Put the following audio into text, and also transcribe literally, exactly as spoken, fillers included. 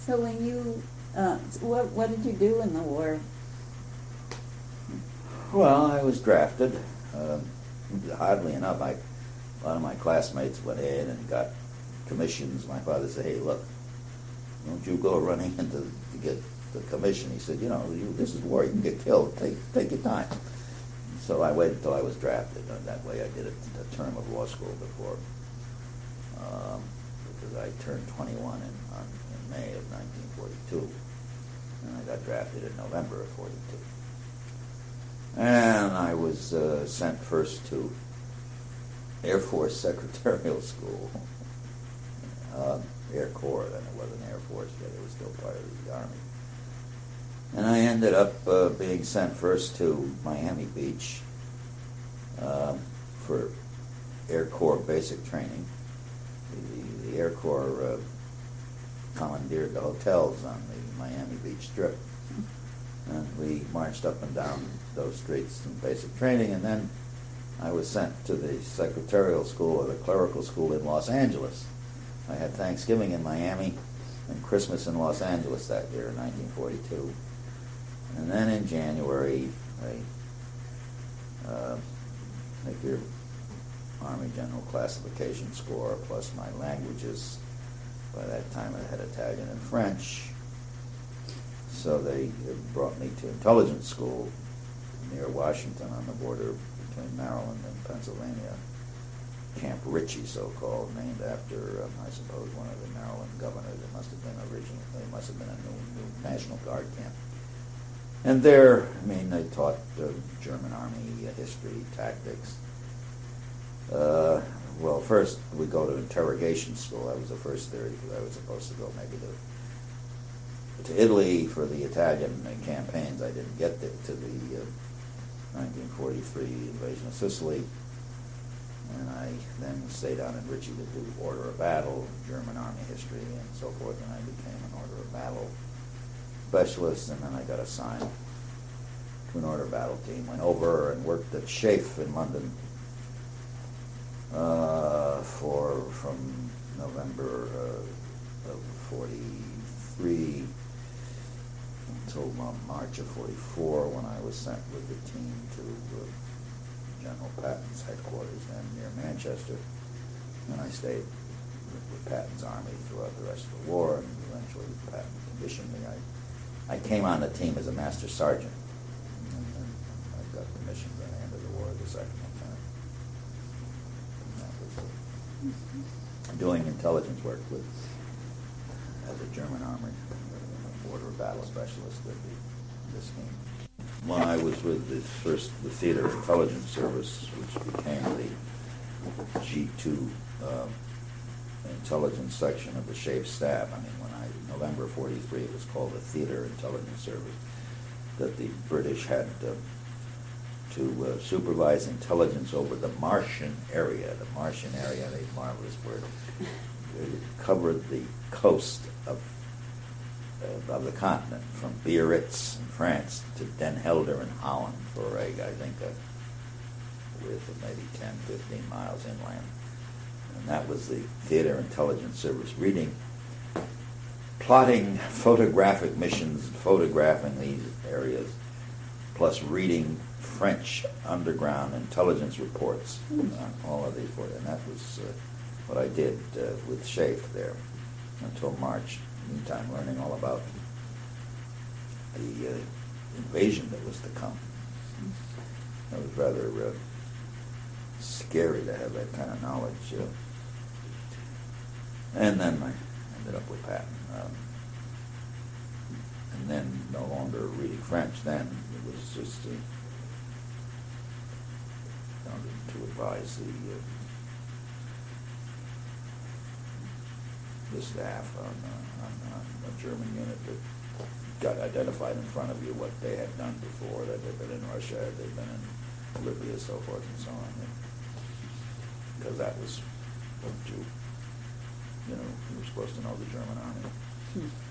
So when you, uh, what, what did you do in the war? Well, I was drafted. Um, oddly enough, I, a lot of my classmates went in and got commissions. My father said, "Hey, look, don't you go running into to get the commission." He said, "You know, you, this is war. You can get killed. Take take your time." So I waited until I was drafted. And that way, I did a, a term of law school before, um, because I turned twenty-one in, on, in May of nineteen forty-two, and I got drafted in November of forty-two. And I was uh, sent first to Air Force Secretarial School, uh, Air Corps, then it wasn't Air Force yet, it was still part of the Army. And I ended up uh, being sent first to Miami Beach um, for Air Corps basic training. The, the Air Corps uh, commandeered the hotels on the Miami Beach Strip. And we marched up and down those streets in basic training, and then I was sent to the secretarial school or the clerical school in Los Angeles. I had Thanksgiving in Miami and Christmas in Los Angeles that year in nineteen forty-two. And then in January, I uh, take your Army General Classification score plus my languages. By that time I had Italian and French. So they brought me to intelligence school near Washington on the border between Maryland and Pennsylvania. Camp Ritchie, so-called, named after, um, I suppose, one of the Maryland governors. It must have been originally, it must have been a new, new National Guard camp. And there, I mean, they taught uh, German Army uh, history, tactics. Uh, well, first we go to interrogation school. That was the first theory, because I was supposed to go maybe to to Italy for the Italian uh, campaigns. I didn't get there to the uh, nineteen forty-three invasion of Sicily. And I then stayed down in Ritchie to do order of battle, German Army history, and so forth, and I became an order of battle specialist, and then I got assigned to an order of battle team, went over and worked at SHAEF in London uh, for from November uh, of forty-three until uh, March of forty-four, when I was sent with the team to uh, General Patton's headquarters then near Manchester, and I stayed with, with Patton's army throughout the rest of the war, and eventually Patton commissioned me. I, I came on the team as a master sergeant, and then I got commissioned at the end of the war as a second lieutenant. And that was uh, doing intelligence work with as a German army border battle specialist with the, this team. When I was with the first the Theater Intelligence Service, which became the G two uh, intelligence section of the SHAEF staff. I mean, when I November forty-three, it was called the Theater Intelligence Service. That the British had uh, to uh, supervise intelligence over the Martian area. The Martian area, a marvelous word, it covered the coast of Uh, of the continent, from Biarritz in France to Den Helder in Holland, for a, I think, a width of maybe ten, fifteen miles inland. And that was the Theater Intelligence Service, reading, plotting photographic missions, photographing these areas, plus reading French underground intelligence reports on all of these. And that was uh, what I did uh, with SHAEF there until March. Meantime, learning all about the uh, invasion that was to come. It was rather uh, scary to have that kind of knowledge. Uh, and then I ended up with Patton. Um, and then no longer reading French then. It was just uh, to advise the uh, the staff on, uh, on, on a German unit that got identified in front of you what they had done before, that they'd been in Russia, they'd been in Libya, so forth and so on. And because that was what you, you know, you were supposed to know the German army. Hmm.